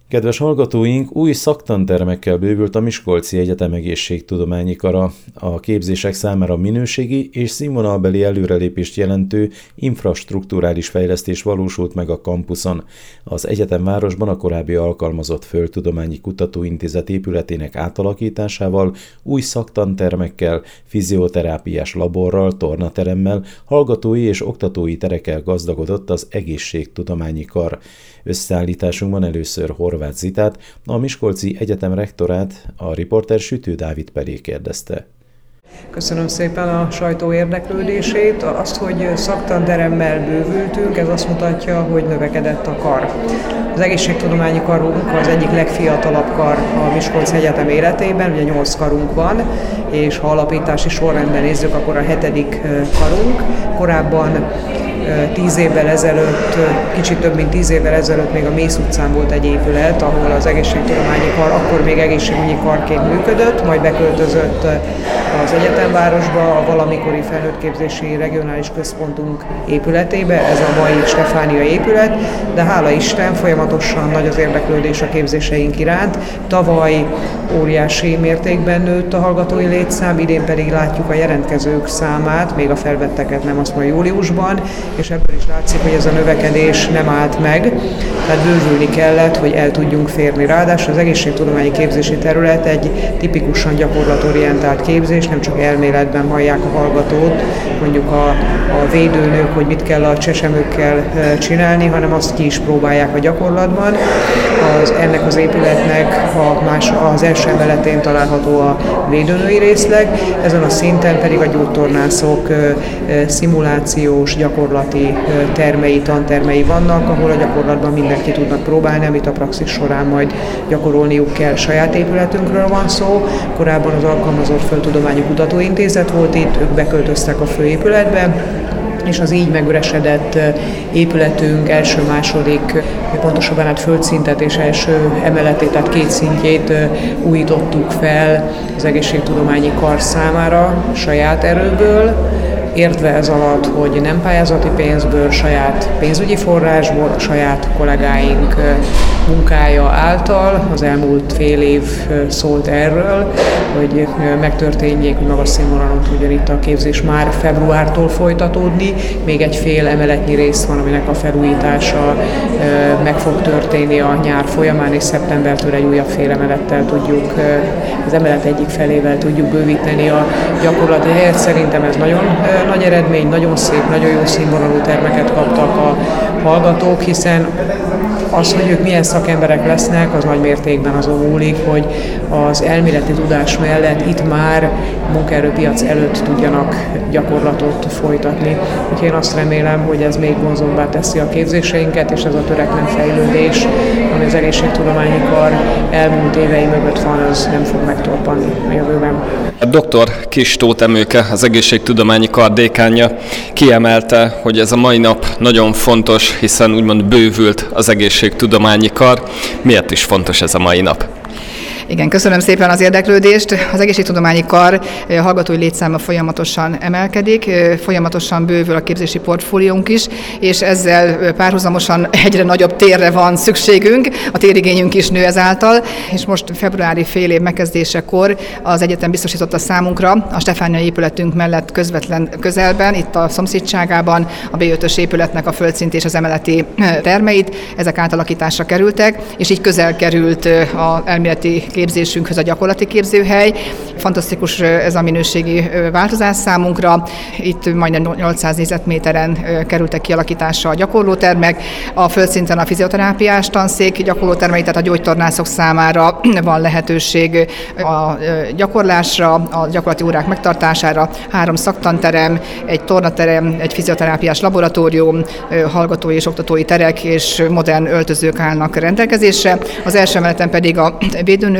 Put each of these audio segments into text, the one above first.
Kedves hallgatóink, új szaktantermekkel bővült a Miskolci Egyetem Egészségtudományi Kara. A képzések számára minőségi és színvonalbeli előrelépést jelentő infrastrukturális fejlesztés valósult meg a kampuszon. Az egyetemvárosban a korábbi alkalmazott Földtudományi Kutatóintézet épületének átalakításával, új szaktantermekkel, fizioterápiás laborral, tornateremmel, hallgatói és oktatói terekkel gazdagodott az Egészségtudományi Kar. Összeállításunkban először Horváth Zitát, a Miskolci Egyetem rektorát, a riporter Sütő Dávid Pelé kérdezte. Köszönöm szépen a sajtó érdeklődését. Azt, hogy szaktanteremmel bővültünk, ez azt mutatja, hogy növekedett a kar. Az egészségtudományi karunk az egyik legfiatalabb kar a Miskolci Egyetem életében, ugye 8 karunk van, és ha alapítási sorrendben nézzük, akkor a 7. karunk. Korábban 10 évvel ezelőtt, kicsit több mint 10 évvel ezelőtt még a Mész utcán volt egy épület, ahol az egészségtudományi kar, akkor még egészségügyi karként működött, majd beköltözött az egyetemvárosba, a valamikori felnőttképzési regionális központunk épületébe, ez a mai Stefánia épület, de hála Isten, folyamatosan nagy az érdeklődés a képzéseink iránt. Tavaly óriási mértékben nőtt a hallgatói létszám, idén pedig látjuk a jelentkezők számát, még a felvetteket nem, azt mondja júliusban, és ebből is látszik, hogy ez a növekedés nem állt meg, tehát bővülni kellett, hogy el tudjunk férni. Ráadásul az egészségtudományi képzési terület egy tipikusan gyakorlatorientált képzés, nem csak elméletben hallják a hallgatót, mondjuk a védőnők, hogy mit kell a csesemőkkel csinálni, hanem azt ki is próbálják a gyakorlatban. Ennek az épületnek az első emeletén található a védőnői részleg, ezen a szinten pedig a gyógytornászok szimulációs, gyakorlati tantermei vannak, ahol a gyakorlatban mindenki tudnak próbálni, amit a praxis során majd gyakorolniuk kell. Saját épületünkről van szó, korábban az alkalmazott Földtudományi Kutatóintézet volt itt, ők beköltöztek a főépületbe, és az így megüresedett épületünk első-második, pontosabban földszintet és első emeletét, tehát 2 szintjét újítottuk fel az egészségtudományi kar számára saját erőből, értve ez alatt, hogy nem pályázati pénzből, saját pénzügyi forrásból, a saját kollégáink munkája által. Az elmúlt fél év szólt erről, hogy megtörténjék, hogy magas színvonalon tudjon itt a képzés már februártól folytatódni. Még egy fél emeletnyi rész van, aminek a felújítása meg fog történni a nyár folyamán, és szeptembertől egy újabb fél emelettel tudjuk, az emelet egyik felével tudjuk bővíteni a gyakorlati helyet. Szerintem ez nagyon nagy eredmény, nagyon szép, nagyon jó színvonalú termeket kaptak a hallgatók, hiszen az, hogy ők milyen szakemberek lesznek, az nagy mértékben azon múlik, hogy az elméleti tudás mellett itt már munkaerőpiac előtt tudjanak gyakorlatot folytatni. Úgyhogy én azt remélem, hogy ez még vonzóbbá teszi a képzéseinket, és ez a törekvő fejlődés, ami az egészségtudományi kar elmúlt évei mögött van, az nem fog megtorpanni a jövőben. A dr. Kiss Tóth Emőke, az egészségtudományi kar dékánja kiemelte, hogy ez a mai nap nagyon fontos, hiszen úgymond bővült az egészségtudományi kar. Miért is fontos ez a mai nap? Igen, köszönöm szépen az érdeklődést. Az egészségtudományi kar hallgatói létszáma folyamatosan emelkedik, folyamatosan bővül a képzési portfóliónk is, és ezzel párhuzamosan egyre nagyobb térre van szükségünk, a térigényünk is nő ezáltal, és most februári fél év megkezdésekor az egyetem biztosította számunkra a Stefánia épületünk mellett közvetlen közelben, itt a szomszédságában a B5-ös épületnek a földszint és az emeleti termeit, ezek átalakításra kerültek, és így közel került az elméleti képzésünkhöz a gyakorlati képzőhely. Fantasztikus ez a minőségi változás számunkra. Itt majdnem 800 négyzetméteren kerültek kialakításra a gyakorlótermek. A földszinten a fizioterápiás tanszék gyakorlótermei, tehát a gyógytornászok számára van lehetőség a gyakorlásra, a gyakorlati órák megtartására. 3 szaktanterem, egy tornaterem, egy fizioterápiás laboratórium, hallgatói és oktatói terek és modern öltözők állnak rendelkezésre. Az első emeleten pedig a védőnők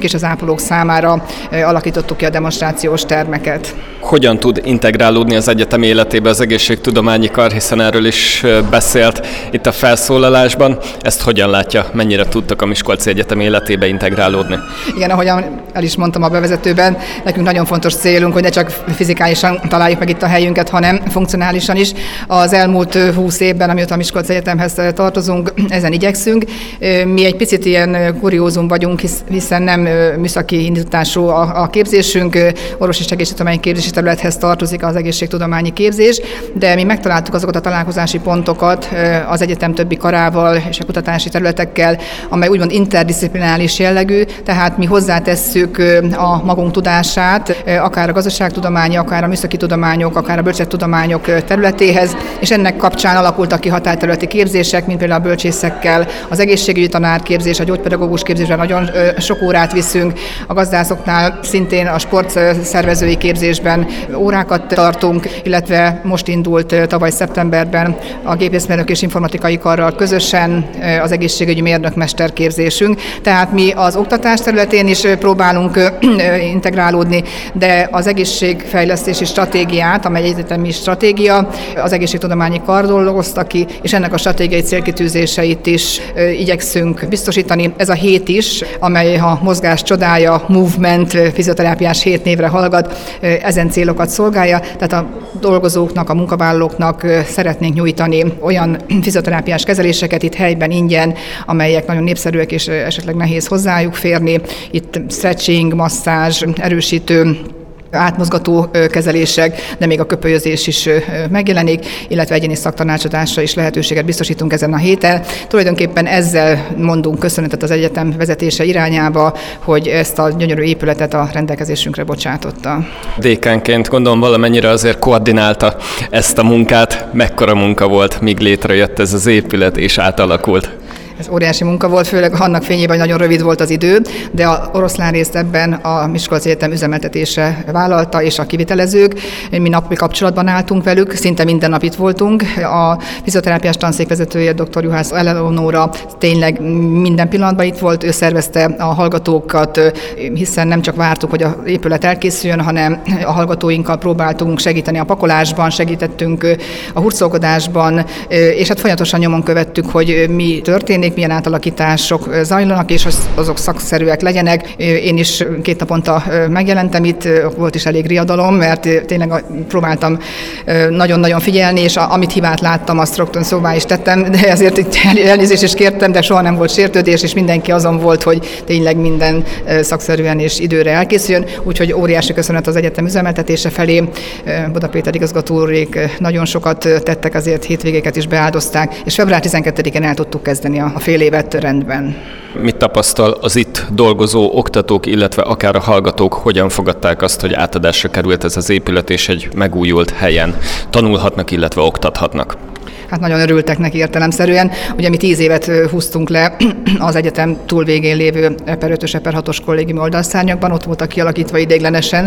képzőnők és az ápolók számára alakítottuk ki a demonstrációs termeket. Hogyan tud integrálódni az egyetem életébe az egészségtudományi kar, hiszen erről is beszélt itt a felszólalásban. Ezt hogyan látja, mennyire tudtak a Miskolci Egyetem életébe integrálódni? Igen, ahogyan el is mondtam a bevezetőben, nekünk nagyon fontos célunk, hogy ne csak fizikálisan találjuk meg itt a helyünket, hanem funkcionálisan is. Az elmúlt 20 évben, amióta a Miskolci Egyetemhez tartozunk, ezen igyekszünk. Mi egy picit ilyen kuriózum vagyunk, hiszen nem műszaki indítású a képzésünk, orvos és egészségtudományi képzési területhez tartozik az egészségtudományi képzés, de mi megtaláltuk azokat a találkozási pontokat az egyetem többi karával és a kutatási területekkel, amely úgymond interdisziplinális jellegű, tehát mi hozzátesszük a magunk tudását, akár a gazdaságtudományi, akár a műszaki tudományok, akár a bölcsettudományok területéhez, és ennek kapcsán alakultak ki határterületi képzések, mint például a bölcsészekkel, az egészségügyi tanárképzés, a gyógypedagógus képzésben nagyon sok órát viszünk, a gazdászoknál szintén a sportszervezői képzésben órákat tartunk, illetve most indult tavaly szeptemberben a gépészmérnök és informatikai karral közösen az egészségügyi mérnökmester képzésünk. Tehát mi az oktatás területén is próbálunk integrálódni, de az egészségfejlesztési stratégiát, amely egyetemi stratégia, az egészségtudományi kar dolgozta ki, és ennek a stratégiai célkitűzéseit is igyekszünk biztosítani. Ez a hét is, amely a mozgás csodája, Movement fizioterápiás hét névre hallgat, ezen célokat szolgálja, tehát a dolgozóknak, a munkavállalóknak szeretnénk nyújtani olyan fizioterápiás kezeléseket itt helyben ingyen, amelyek nagyon népszerűek és esetleg nehéz hozzájuk férni. Itt stretching, masszázs, erősítő, átmozgató kezelések, de még a köpölyözés is megjelenik, illetve egyéni szaktanácsadásra is lehetőséget biztosítunk ezen a héten. Tulajdonképpen ezzel mondunk köszönetet az egyetem vezetése irányába, hogy ezt a gyönyörű épületet a rendelkezésünkre bocsátotta. Dékánként gondolom valamennyire azért koordinálta ezt a munkát. Mekkora munka volt, míg létrejött ez az épület és átalakult? Ez óriási munka volt, főleg annak fényében, hogy nagyon rövid volt az idő, de a oroszlán részt ebben a Miskolci Egyetem üzemeltetése vállalta, és a kivitelezők. Mi napi kapcsolatban álltunk velük, szinte minden nap itt voltunk. A fizioterápiás tanszék vezetője, dr. Juhász Eleonóra tényleg minden pillanatban itt volt, ő szervezte a hallgatókat, hiszen nem csak vártuk, hogy az épület elkészüljön, hanem a hallgatóinkkal próbáltunk segíteni a pakolásban, segítettünk a hurcolkodásban, és hát folyamatosan nyomon követtük, hogy mi történik, milyen átalakítások zajlanak, és azok szakszerűek legyenek. Én is 2 naponta megjelentem itt, volt is elég riadalom, mert tényleg próbáltam nagyon-nagyon figyelni, és amit hibát láttam, azt rögtön szóvá is tettem, de ezért itt elnézést is kértem, de soha nem volt sértődés, és mindenki azon volt, hogy tényleg minden szakszerűen és időre elkészüljön, úgyhogy óriási köszönet az egyetem üzemeltetése felé. Boda Péter igazgató úrék nagyon sokat tettek, azért hétvégéket is beáldozták, és február 12-én el tudtuk kezdeni a fél évet rendben. Mit tapasztal az itt dolgozó oktatók, illetve akár a hallgatók, hogyan fogadták azt, hogy átadásra került ez az épület, és egy megújult helyen tanulhatnak, illetve oktathatnak? Hát nagyon örültek neki értelemszerűen. Ugye mi 10 évet húztunk le az egyetem túlvégén lévő EPER 5-ös, EPER 6-os kollégiumi oldalszárnyakban, ott voltak kialakítva ideiglenesen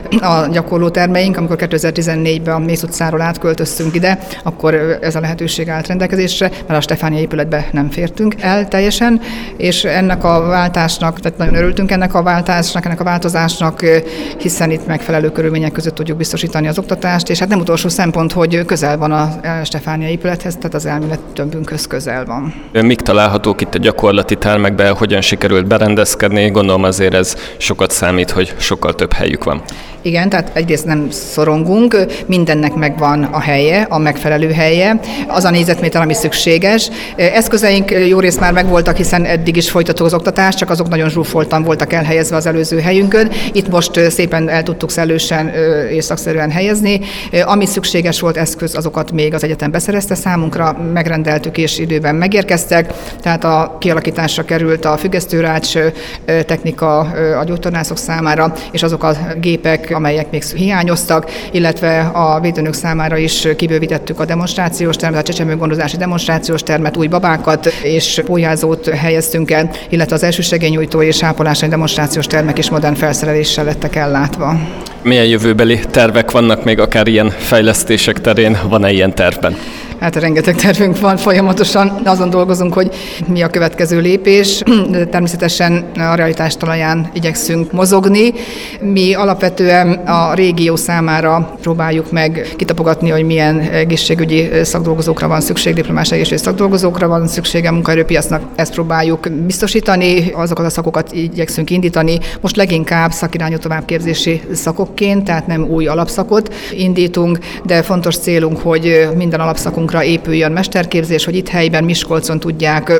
a gyakorlótermeink, amikor 2014-ben a Mész utcáról átköltöztünk ide, akkor ez a lehetőség állt rendelkezésre, mert a Stefánia épületbe nem fértünk el teljesen, és ennek a váltásnak, tehát nagyon örültünk ennek a váltásnak, ennek a változásnak, hiszen itt megfelelő körülmények között tudjuk biztosítani az oktatást, és hát nem utolsó szempont, hogy közel van a Stefánia épület, tehát az elmélet többünkhöz közel van. Mik találhatók itt a gyakorlati termekben, hogyan sikerült berendezkedni? Gondolom azért ez sokat számít, hogy sokkal több helyük van. Igen, tehát egyrészt nem szorongunk, mindennek megvan a helye, a megfelelő helye, az a négyzetméter, ami szükséges. Eszközeink jó részt már megvoltak, hiszen eddig is folytató az oktatás, csak azok nagyon zsúfoltan voltak elhelyezve az előző helyünkön. Itt most szépen el tudtuk szellősen és szakszerűen helyezni. Ami szükséges volt eszköz, azokat még az egyetem beszerezte számunkra, megrendeltük és időben megérkeztek, tehát a kialakításra került a függesztőrács technika a gyógytornászok számára, és azok a gépek, amelyek még hiányoztak, illetve a védőnök számára is kibővítettük a demonstrációs termet, a csecsemőgondozási demonstrációs termet, új babákat és pólyázót helyeztünk el, illetve az elsősegélynyújtó és ápolási demonstrációs termek is modern felszereléssel lettek ellátva. Milyen jövőbeli tervek vannak még akár ilyen fejlesztések terén? Van-e ilyen tervben? Hát rengeteg tervünk van, folyamatosan azon dolgozunk, hogy mi a következő lépés. Természetesen a realitás talaján igyekszünk mozogni. Mi alapvetően a régió számára próbáljuk meg kitapogatni, hogy milyen egészségügyi szakdolgozókra van szükség, diplomás egészségügyi szakdolgozókra van szüksége a munkaerőpiacnak. Ezt próbáljuk biztosítani, azokat a szakokat igyekszünk indítani. Most leginkább szakirányú továbbképzési szakokként, tehát nem új alapszakot indítunk, de fontos célunk, hogy minden alapszakunkra épüljön mesterképzés, hogy itt helyben Miskolcon tudják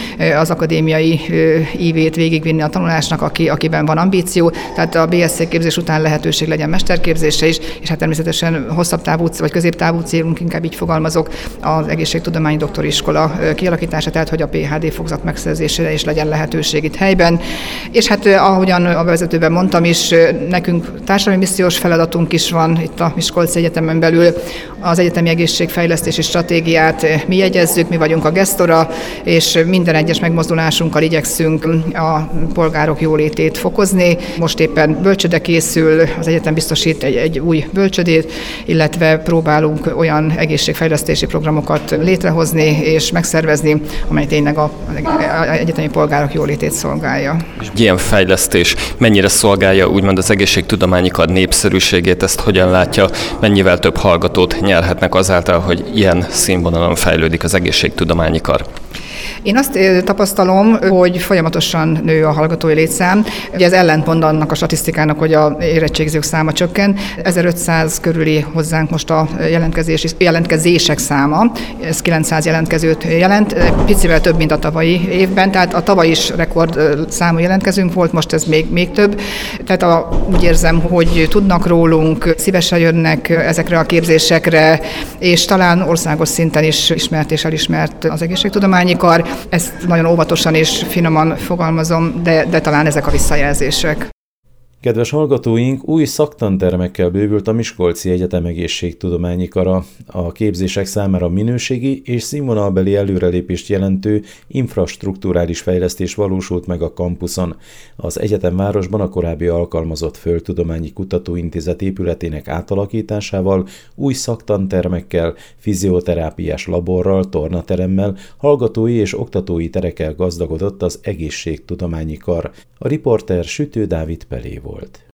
az akadémiai ívét végigvinni a tanulásnak, akiben van ambíció, tehát a BSc képzés után lehetőség legyen mesterképzésre is, és hát természetesen hosszabb távú vagy középtávú célunk, inkább így fogalmazok, az egészségtudományi doktoriskola kialakítása, tehát hogy a PhD fokozat megszerzésére is legyen lehetőség itt helyben. És hát ahogyan a bevezetőben mondtam is, nekünk társadalmi missziós feladatunk is van itt a Miskolci Egyetemen belül. Az egyetemi egészségfejlesztési stratégiát mi jegyezzük, mi vagyunk a gesztora, és minden egyes megmozdulásunkkal igyekszünk a polgárok jólétét fokozni. Most éppen bölcsőde készül, az egyetem biztosít egy új bölcsödét, illetve próbálunk olyan egészségfejlesztési programokat létrehozni és megszervezni, amely tényleg az egyetemi polgárok jólétét szolgálja. És ilyen fejlesztés mennyire szolgálja úgymond az egészségtudományi kar népszerűségét, ezt hogyan látja, mennyivel több hallgatót nyerhetnek azáltal, hogy ilyen színvonalon fejlődik az egészségtudományi kar? Én azt tapasztalom, hogy folyamatosan nő a hallgatói létszám. Ugye ez ellentmond annak a statisztikának, hogy a érettségizők száma csökken. 1500 körüli hozzánk most a jelentkezések száma. Ez 900 jelentkezőt jelent, picivel több, mint a tavalyi évben. Tehát a tavaly is rekord számú jelentkezőnk volt, most ez még több. Tehát úgy érzem, hogy tudnak rólunk, szívesen jönnek ezekre a képzésekre, és talán országos szinten is ismert és elismert az egészségtudományi kar. Ezt nagyon óvatosan és finoman fogalmazom, de talán ezek a visszajelzések. Kedves hallgatóink, új szaktantermekkel bővült a Miskolci Egyetem egészségtudományi kara. A képzések számára minőségi és színvonalbeli előrelépést jelentő infrastrukturális fejlesztés valósult meg a kampuszon. Az egyetemvárosban a korábbi alkalmazott Földtudományi Kutatóintézet épületének átalakításával, új szaktantermekkel, fizioterápiás laborral, tornateremmel, hallgatói és oktatói terekkel gazdagodott az egészségtudományi kar. A riporter Sütő Dávid Pelé volt.